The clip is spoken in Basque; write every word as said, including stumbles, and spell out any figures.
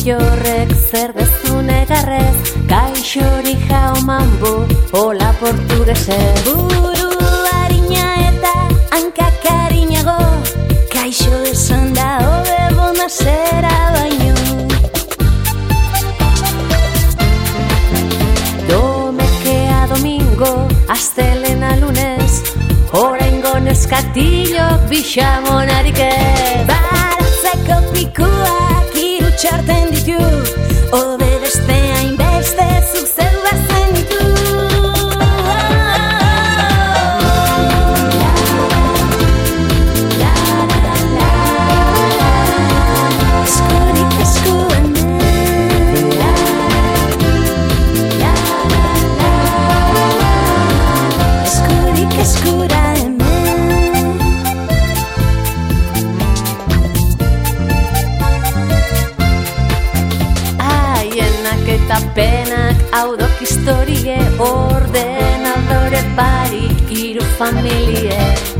Illorrek zer dezune garrez, gaixori jauman bu, hola portugese. Buru harina eta hankak harinago, gaixo esan da hobe bona zera baino. Domekea domingo, astelena lunes, oraingo neskatilok bixamonarik ez. Baratzeko pikuak irutxarten ditu, hobe beste hainbeste zuk zeu bazen ditu. Eta penak haudok historie, ordenadore barik hiru familie.